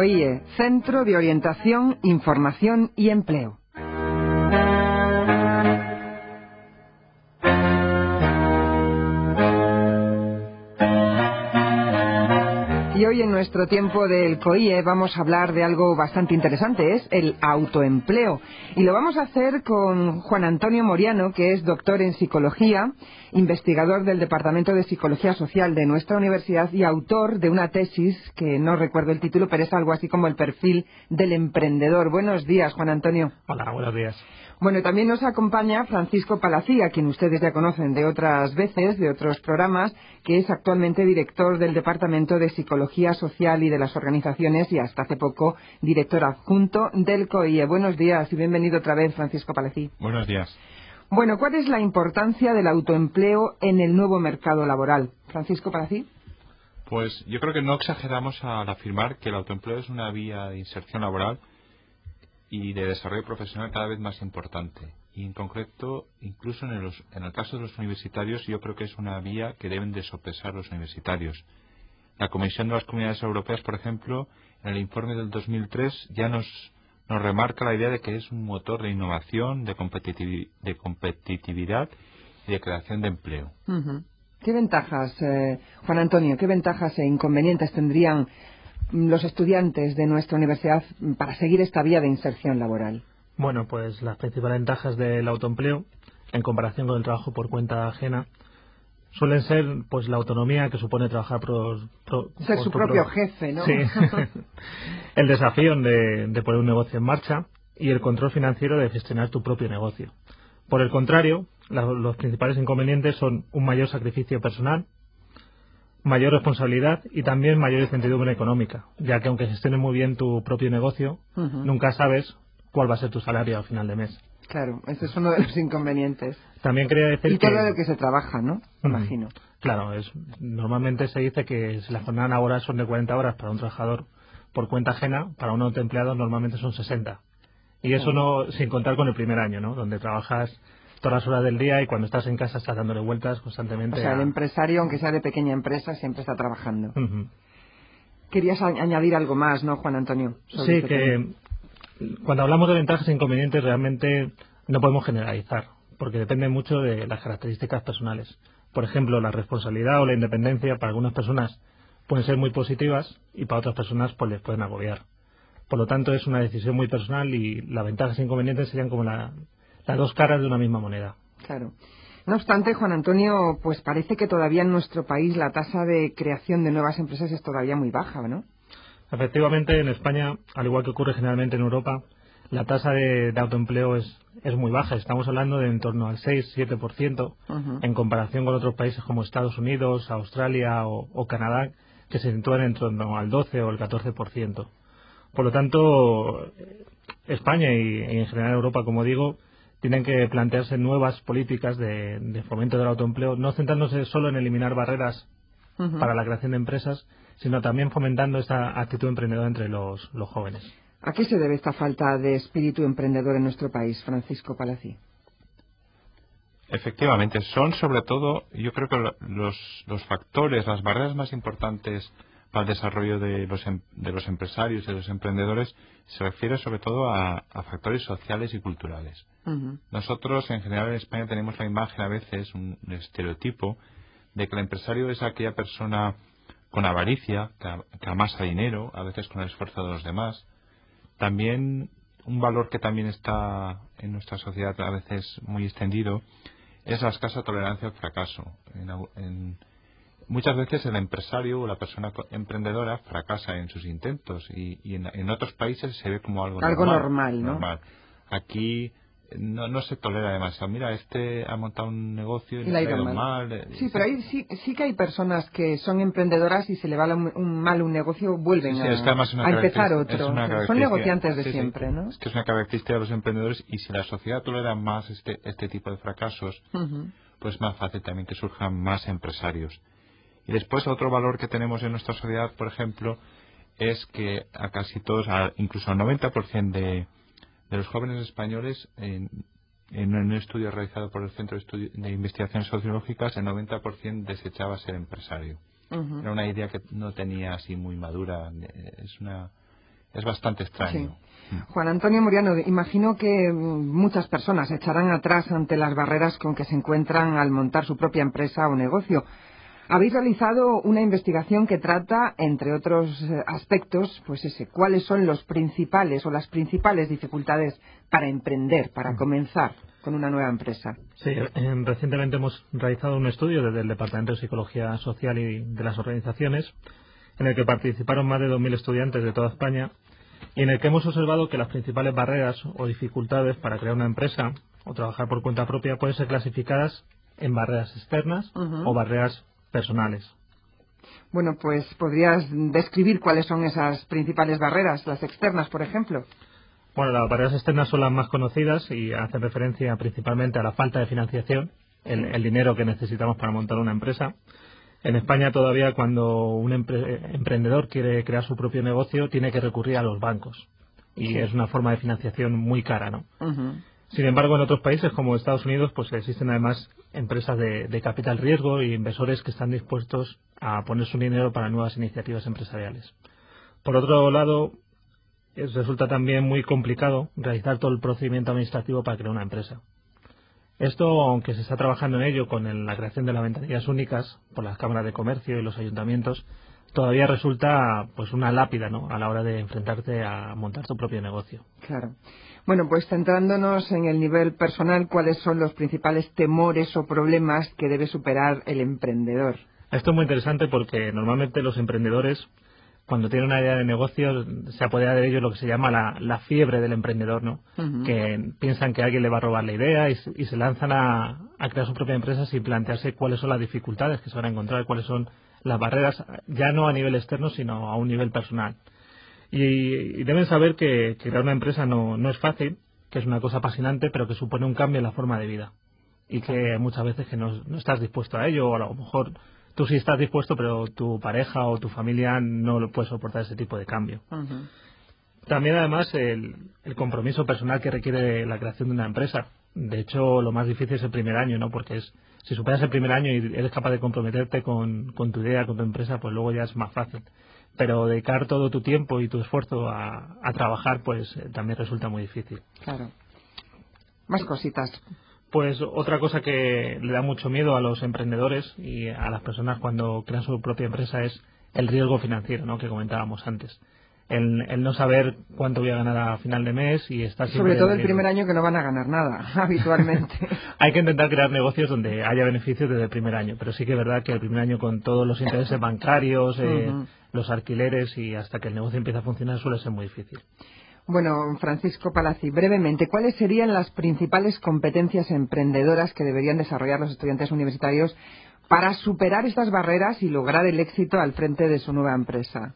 COIE, Centro de Orientación, Información y Empleo. Y hoy en nuestro tiempo del COIE vamos a hablar de algo bastante interesante, es el autoempleo. Y lo vamos a hacer con Juan Antonio Moriano, que es doctor en psicología, investigador del Departamento de Psicología Social de nuestra universidad y autor de una tesis, que no recuerdo el título, pero es algo así como el perfil del emprendedor. Buenos días, Juan Antonio. Hola, buenos días. Bueno, también nos acompaña Francisco Palací, a quien ustedes ya conocen de otras veces, de otros programas, que es actualmente director del Departamento de Psicología Social y de las Organizaciones y hasta hace poco director adjunto del COIE. Buenos días y bienvenido otra vez, Francisco Palací. Buenos días. Bueno, ¿cuál es la importancia del autoempleo en el nuevo mercado laboral? Francisco Palací. Pues yo creo que no exageramos al afirmar que el autoempleo es una vía de inserción laboral y de desarrollo profesional cada vez más importante. Y en concreto, incluso en el caso de los universitarios, yo creo que es una vía que deben de sopesar los universitarios. La Comisión de las Comunidades Europeas, por ejemplo, en el informe del 2003 ya nos remarca la idea de que es un motor de innovación, de competitividad y de creación de empleo. ¿Qué ventajas, Juan Antonio, qué ventajas e inconvenientes tendrían los estudiantes de nuestra universidad para seguir esta vía de inserción laboral? Bueno, pues las principales ventajas del autoempleo, en comparación con el trabajo por cuenta ajena, suelen ser pues la autonomía que supone trabajar ser su propio jefe, ¿no? Sí. El desafío de poner un negocio en marcha y el control financiero de gestionar tu propio negocio. Por el contrario, los principales inconvenientes son un mayor sacrificio personal, mayor responsabilidad y también mayor incertidumbre económica, ya que aunque gestiones muy bien tu propio negocio, nunca sabes cuál va a ser tu salario al final de mes. Claro, ese es uno de los inconvenientes. También quería decir y todo lo que se trabaja, ¿no? Imagino. Claro, normalmente se dice que si la jornada laboral son de 40 horas para un trabajador por cuenta ajena, para un autoempleado normalmente son 60. Y eso no sin contar con el primer año, ¿no? Donde trabajas todas las horas del día y cuando estás en casa estás dándole vueltas constantemente. O sea, el empresario, aunque sea de pequeña empresa, siempre está trabajando. Querías añadir algo más, ¿no, Juan Antonio? Sí, que cuando hablamos de ventajas e inconvenientes realmente no podemos generalizar, porque depende mucho de las características personales. Por ejemplo, la responsabilidad o la independencia para algunas personas pueden ser muy positivas y para otras personas pues les pueden agobiar. Por lo tanto, es una decisión muy personal y las ventajas e inconvenientes serían como las dos caras de una misma moneda. Claro. No obstante, Juan Antonio, pues parece que todavía en nuestro país la tasa de creación de nuevas empresas es todavía muy baja, ¿no? Efectivamente, en España, al igual que ocurre generalmente en Europa, la tasa de autoempleo es muy baja. Estamos hablando de en torno al 6-7% en comparación con otros países como Estados Unidos, Australia o Canadá, que se sitúan en torno al 12 o el 14%. Por lo tanto, España y en general Europa, como digo, tienen que plantearse nuevas políticas de fomento del autoempleo, no centrándose solo en eliminar barreras para la creación de empresas, sino también fomentando esta actitud emprendedora entre los jóvenes. ¿A qué se debe esta falta de espíritu emprendedor en nuestro país, Francisco Palací? Efectivamente, son sobre todo, yo creo que los factores, las barreras más importantes para el desarrollo de los empresarios y de los emprendedores se refiere sobre todo a factores sociales y culturales. Nosotros, en general, en España tenemos la imagen, a veces, un estereotipo, de que el empresario es aquella persona con avaricia, que amasa dinero, a veces con el esfuerzo de los demás. También un valor que también está en nuestra sociedad a veces muy extendido es la escasa tolerancia al fracaso. Muchas veces el empresario o la persona emprendedora fracasa en sus intentos y en otros países se ve como algo normal, ¿no? Aquí no se tolera demasiado. Mira, este ha montado un negocio y le ha ido mal. Sí, pero ahí sí que hay personas que son emprendedoras y se le va mal un negocio, vuelven a empezar otro. Son negociantes de siempre, ¿no? Es que es una característica de los emprendedores y si la sociedad tolera más este tipo de fracasos, pues es más fácil también que surjan más empresarios. Y después otro valor que tenemos en nuestra sociedad, por ejemplo, es que a casi todos, incluso al 90% de los jóvenes españoles, en un estudio realizado por el Centro de Investigaciones Sociológicas, el 90% desechaba ser empresario. Era una idea que no tenía así muy madura. Es una es bastante extraño. Sí. Juan Antonio Moriano, imagino que muchas personas echarán atrás ante las barreras con que se encuentran al montar su propia empresa o negocio. Habéis realizado una investigación que trata, entre otros aspectos, pues cuáles son los principales o las principales dificultades para emprender, para comenzar con una nueva empresa. Sí, recientemente hemos realizado un estudio desde el Departamento de Psicología Social y de las organizaciones, en el que participaron más de 2.000 estudiantes de toda España, y en el que hemos observado que las principales barreras o dificultades para crear una empresa o trabajar por cuenta propia pueden ser clasificadas en barreras externas o barreras personales. Bueno, pues ¿podrías describir cuáles son esas principales barreras, las externas, por ejemplo? Bueno, las barreras externas son las más conocidas y hacen referencia principalmente a la falta de financiación, el dinero que necesitamos para montar una empresa. En España todavía cuando un emprendedor quiere crear su propio negocio tiene que recurrir a los bancos y es una forma de financiación muy cara, ¿no? Sin embargo, en otros países como Estados Unidos pues existen además empresas de capital riesgo y inversores que están dispuestos a poner su dinero para nuevas iniciativas empresariales. Por otro lado, resulta también muy complicado realizar todo el procedimiento administrativo para crear una empresa. Esto, aunque se está trabajando en ello con la creación de las ventanillas únicas por las cámaras de comercio y los ayuntamientos, todavía resulta pues una lápida, ¿no?, a la hora de enfrentarte a montar tu propio negocio. Claro. Bueno, pues centrándonos en el nivel personal, ¿cuáles son los principales temores o problemas que debe superar el emprendedor? Esto es muy interesante porque normalmente los emprendedores, cuando tienen una idea de negocio, se apodera de ello lo que se llama la fiebre del emprendedor, ¿no? Que piensan que alguien le va a robar la idea y se lanzan a crear su propia empresa sin plantearse cuáles son las dificultades que se van a encontrar, cuáles son las barreras, ya no a nivel externo, sino a un nivel personal. Y deben saber que crear una empresa no es fácil, que es una cosa apasionante, pero que supone un cambio en la forma de vida. Y que muchas veces que no estás dispuesto a ello, o a lo mejor tú sí estás dispuesto, pero tu pareja o tu familia no lo puede soportar ese tipo de cambio. También, además, el compromiso personal que requiere la creación de una empresa. De hecho, lo más difícil es el primer año, ¿no? Porque si superas el primer año y eres capaz de comprometerte con tu idea, con tu empresa, pues luego ya es más fácil. Pero dedicar todo tu tiempo y tu esfuerzo a trabajar, pues también resulta muy difícil. Claro. Más cositas. Pues otra cosa que le da mucho miedo a los emprendedores y a las personas cuando crean su propia empresa es el riesgo financiero, ¿no?, que comentábamos antes. El no saber cuánto voy a ganar a final de mes y estar siempre... Sobre todo el primer año, que no van a ganar nada, habitualmente. Hay que intentar crear negocios donde haya beneficios desde el primer año, pero sí que es verdad que el primer año, con todos los intereses bancarios, los alquileres y hasta que el negocio empiece a funcionar, suele ser muy difícil. Bueno, Francisco Palazzi, brevemente, ¿cuáles serían las principales competencias emprendedoras que deberían desarrollar los estudiantes universitarios para superar estas barreras y lograr el éxito al frente de su nueva empresa?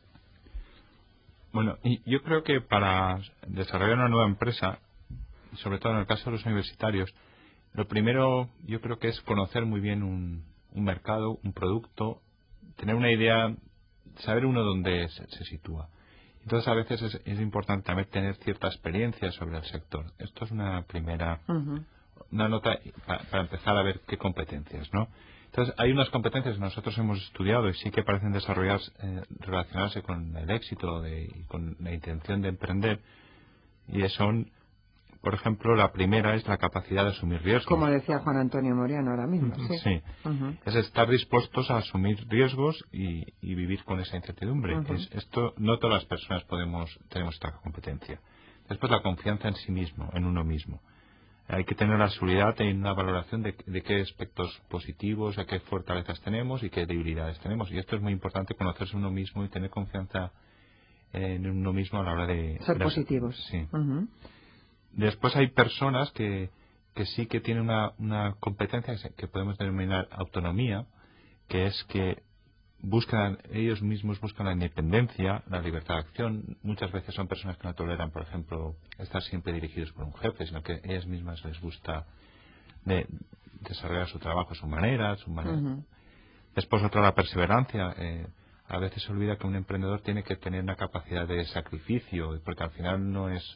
Bueno, y yo creo que para desarrollar una nueva empresa, sobre todo en el caso de los universitarios, lo primero yo creo que es conocer muy bien un mercado, un producto, tener una idea, saber uno dónde se sitúa. Entonces, a veces es importante también tener cierta experiencia sobre el sector. Esto es una primera una nota para empezar a ver qué competencias, ¿no? Entonces, hay unas competencias que nosotros hemos estudiado y sí que parecen relacionarse con el éxito y con la intención de emprender, y son, por ejemplo, la primera es la capacidad de asumir riesgos. Como decía Juan Antonio Moriano ahora mismo. Sí. Es estar dispuestos a asumir riesgos y vivir con esa incertidumbre. Esto no todas las personas tenemos esta competencia. Después, la confianza en sí mismo, en uno mismo. Hay que tener la seguridad en una valoración de qué aspectos positivos, de qué fortalezas tenemos y qué debilidades tenemos. Y esto es muy importante, conocerse uno mismo y tener confianza en uno mismo a la hora de... Ser positivos. Sí. Después hay personas que sí que tienen una competencia que podemos denominar autonomía, que es que ellos mismos buscan la independencia, la libertad de acción. Muchas veces son personas que no toleran, por ejemplo, estar siempre dirigidos por un jefe, sino que ellas mismas les gusta desarrollar su trabajo a su manera. Después, otra, la perseverancia. A veces se olvida que un emprendedor tiene que tener una capacidad de sacrificio, porque al final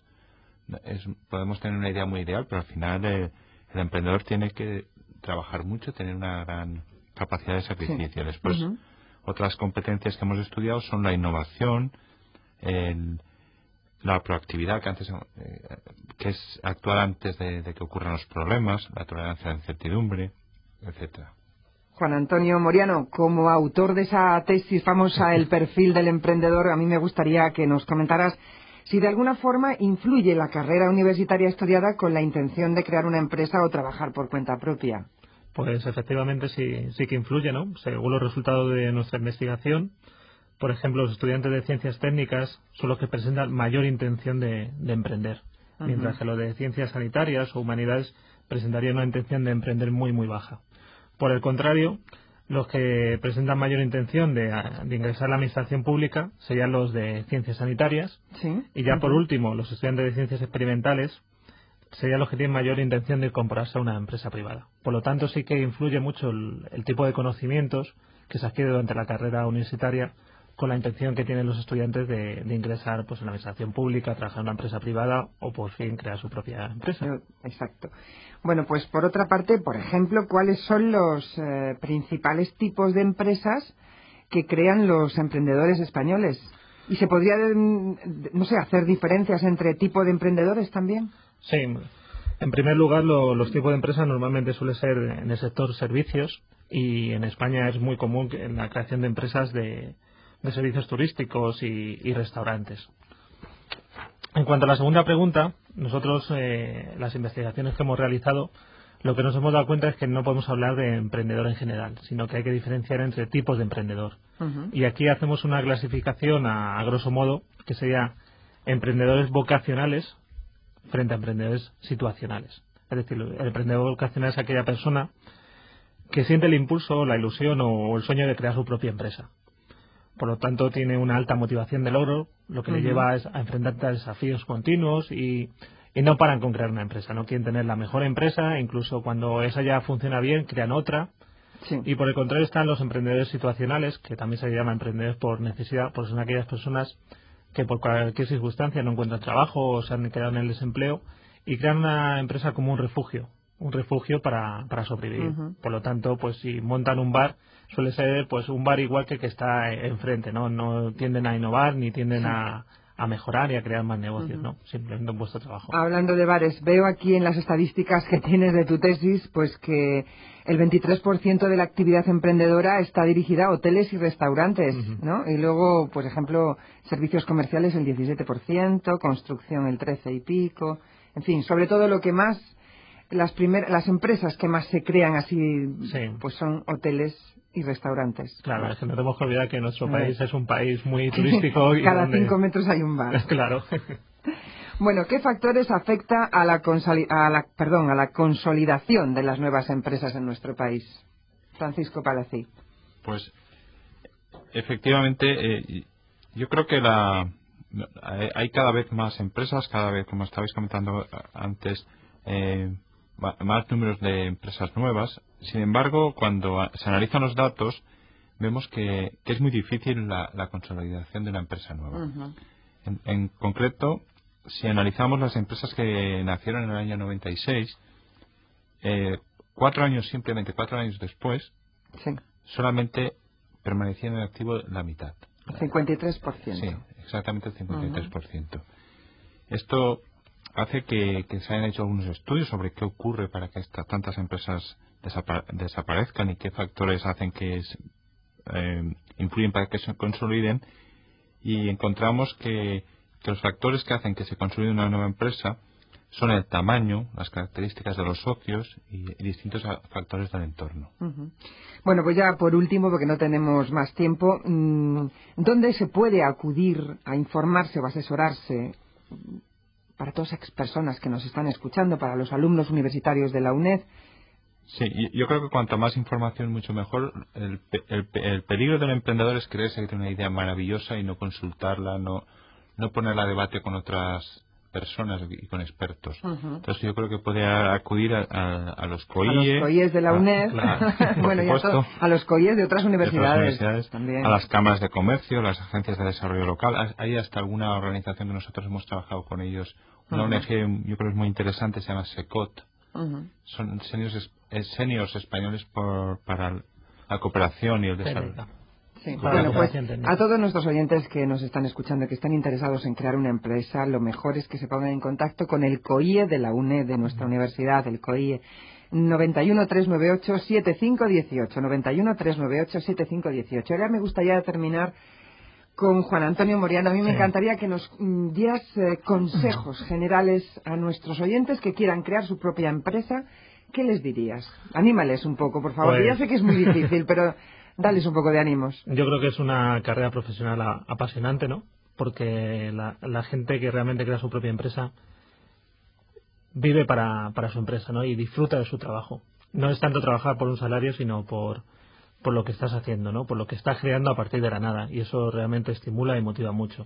podemos tener una idea muy ideal, pero al final el emprendedor tiene que trabajar mucho, tener una gran capacidad de sacrificio. Después, otras competencias que hemos estudiado son la innovación, la proactividad, que es actuar antes de que ocurran los problemas, la tolerancia a la incertidumbre, etcétera. Juan Antonio Moriano, como autor de esa tesis famosa, El perfil del emprendedor, a mí me gustaría que nos comentaras si de alguna forma influye la carrera universitaria estudiada con la intención de crear una empresa o trabajar por cuenta propia. Pues efectivamente sí que influye, ¿no? Según los resultados de nuestra investigación, por ejemplo, los estudiantes de ciencias técnicas son los que presentan mayor intención de emprender, mientras que los de ciencias sanitarias o humanidades presentarían una intención de emprender muy baja. Por el contrario, los que presentan mayor intención de ingresar a la administración pública serían los de ciencias sanitarias. ¿Sí? Y ya por último, los estudiantes de ciencias experimentales serían los que tienen mayor intención de incorporarse a una empresa privada. Por lo tanto, sí que influye mucho el tipo de conocimientos que se adquiere durante la carrera universitaria con la intención que tienen los estudiantes de ingresar pues en la administración pública, trabajar en una empresa privada o por fin crear su propia empresa. Exacto. Bueno, pues por otra parte, por ejemplo, ¿cuáles son los principales tipos de empresas que crean los emprendedores españoles? ¿Y se podría, no sé, hacer diferencias entre tipo de emprendedores también? Sí, en primer lugar, los tipos de empresas normalmente suelen ser en el sector servicios y en España es muy común la creación de empresas de servicios turísticos y restaurantes. En cuanto a la segunda pregunta, nosotros, las investigaciones que hemos realizado, lo que nos hemos dado cuenta es que no podemos hablar de emprendedor en general, sino que hay que diferenciar entre tipos de emprendedor. Y aquí hacemos una clasificación a grosso modo, que sería emprendedores vocacionales frente a emprendedores situacionales. Es decir, el emprendedor vocacional es aquella persona que siente el impulso, la ilusión o el sueño de crear su propia empresa. Por lo tanto, tiene una alta motivación de logro, lo que le lleva es a enfrentarse a desafíos continuos y no paran con crear una empresa. No quieren tener la mejor empresa, incluso cuando esa ya funciona bien, crean otra. Sí. Y por el contrario están los emprendedores situacionales, que también se llaman emprendedores por necesidad, porque son aquellas personas que por cualquier circunstancia no encuentran trabajo o se han quedado en el desempleo y crean una empresa como un refugio para sobrevivir. Por lo tanto, pues si montan un bar, suele ser pues un bar igual que está enfrente, no tienden a innovar ni tienden a mejorar y a crear más negocios, ¿no? Simplemente un puesto de trabajo. Hablando de bares, veo aquí en las estadísticas que tienes de tu tesis, pues que el 23% de la actividad emprendedora está dirigida a hoteles y restaurantes, ¿no? Y luego, por ejemplo, servicios comerciales el 17%, construcción el 13 y pico, en fin, sobre todo lo que más, las empresas que más se crean así, pues son hoteles y restaurantes. Claro, es que no tenemos que olvidar que nuestro país es un país muy turístico. Y cada 5 metros hay un bar. Claro. Bueno, ¿qué factores afecta a la consolidación de las nuevas empresas en nuestro país? Francisco Palacín. Pues, efectivamente, yo creo que hay cada vez más empresas, cada vez, como estabais comentando antes, más números de empresas nuevas. Sin embargo, cuando se analizan los datos, vemos que es muy difícil la consolidación de una empresa nueva. En concreto, si analizamos las empresas que nacieron en el año 96, 4 años después, solamente permanecían en activo la mitad. 53%. Sí, exactamente el 53%. Esto hace que se hayan hecho algunos estudios sobre qué ocurre para que tantas empresas desaparezcan y qué factores hacen que influyen para que se consoliden, y encontramos que los factores que hacen que se consolide una nueva empresa son el tamaño, las características de los socios y distintos factores del entorno. Bueno, pues ya por último, porque no tenemos más tiempo, ¿dónde se puede acudir a informarse o asesorarse para todas esas personas que nos están escuchando, para los alumnos universitarios de la UNED? Sí, yo creo que cuanto más información, mucho mejor. El peligro del emprendedor es creerse que tiene una idea maravillosa y no consultarla, no ponerla a debate con otras personas y con expertos. Entonces yo creo que puede acudir a los COIE. A los COIEs de la UNED. Bueno, y a los COIEs de otras universidades también. A las cámaras de comercio, las agencias de desarrollo local. Hay hasta alguna organización que nosotros hemos trabajado con ellos. Una ONG, yo creo que es muy interesante, se llama SECOT. Son seniors españoles para la cooperación y el desarrollo. Sí. Bueno, pues a todos nuestros oyentes que nos están escuchando, que están interesados en crear una empresa, lo mejor es que se pongan en contacto con el COIE de la UNED, de nuestra universidad, el COIE. 91 398 7518, 91 398 7518. Ahora me gustaría terminar con Juan Antonio Moriano. A mí me encantaría que nos dieras consejos generales a nuestros oyentes que quieran crear su propia empresa. ¿Qué les dirías? Anímales un poco, por favor. Pues... Ya sé que es muy difícil, pero dales un poco de ánimos. Yo creo que es una carrera profesional apasionante, ¿no? Porque la gente que realmente crea su propia empresa vive para su empresa, ¿no? Y disfruta de su trabajo. No es tanto trabajar por un salario, sino por lo que estás haciendo, ¿no? Por lo que estás creando a partir de la nada. Y eso realmente estimula y motiva mucho.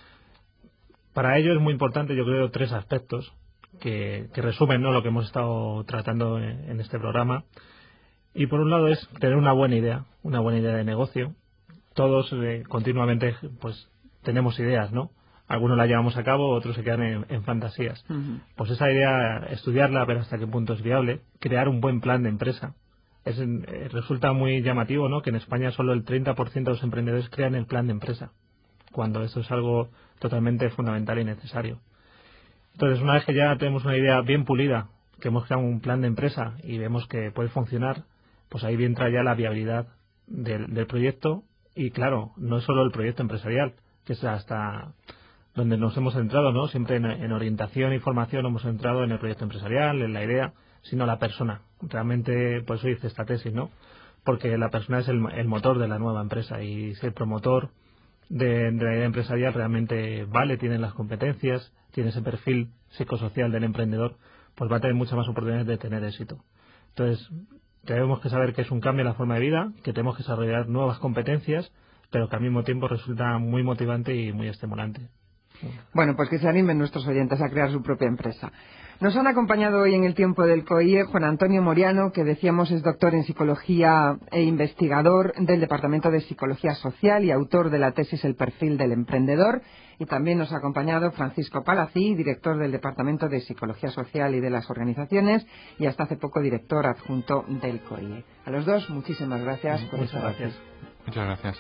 Para ello es muy importante, yo creo, 3 aspectos que resumen, ¿no?, lo que hemos estado tratando en este programa. Y por un lado es tener una buena idea de negocio. Todos continuamente pues tenemos ideas, ¿no? Algunos la llevamos a cabo, otros se quedan en fantasías. Pues esa idea, estudiarla, ver hasta qué punto es viable, crear un buen plan de empresa. Resulta muy llamativo, ¿no?, que en España solo el 30% de los emprendedores crean el plan de empresa, cuando eso es algo totalmente fundamental y necesario. Entonces, una vez que ya tenemos una idea bien pulida, que hemos creado un plan de empresa y vemos que puede funcionar, pues ahí entra ya la viabilidad del proyecto. Y claro, no es solo el proyecto empresarial, que es hasta donde nos hemos centrado, ¿no? Siempre en orientación y formación hemos centrado en el proyecto empresarial, en la idea, sino la persona. Realmente, por eso hice esta tesis, ¿no? Porque la persona es el motor de la nueva empresa, y si el promotor de la idea empresarial realmente vale, tiene las competencias, tiene ese perfil psicosocial del emprendedor, pues va a tener muchas más oportunidades de tener éxito. Entonces, tenemos que saber que es un cambio en la forma de vida, que tenemos que desarrollar nuevas competencias, pero que al mismo tiempo resulta muy motivante y muy estimulante. Bueno, pues que se animen nuestros oyentes a crear su propia empresa. Nos han acompañado hoy en el tiempo del COIE Juan Antonio Moriano, que decíamos es doctor en psicología e investigador del Departamento de Psicología Social y autor de la tesis El perfil del emprendedor. Y también nos ha acompañado Francisco Palací, director del Departamento de Psicología Social y de las Organizaciones, y hasta hace poco director adjunto del COIE. A los dos, muchísimas gracias por estar aquí. Muchas gracias.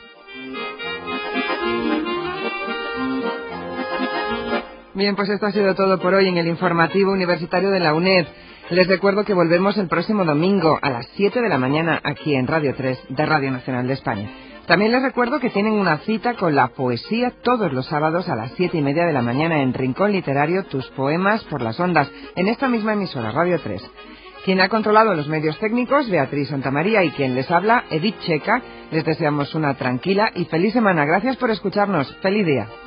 Bien, pues esto ha sido todo por hoy en el informativo universitario de la UNED. Les recuerdo que volvemos el próximo domingo a las 7 de la mañana aquí en Radio 3 de Radio Nacional de España. También les recuerdo que tienen una cita con la poesía todos los sábados a las 7:30 de la mañana en Rincón Literario, Tus Poemas por las Ondas, en esta misma emisora, Radio 3. Quien ha controlado los medios técnicos, Beatriz Santamaría, y quien les habla, Edith Checa. Les deseamos una tranquila y feliz semana. Gracias por escucharnos. ¡Feliz día!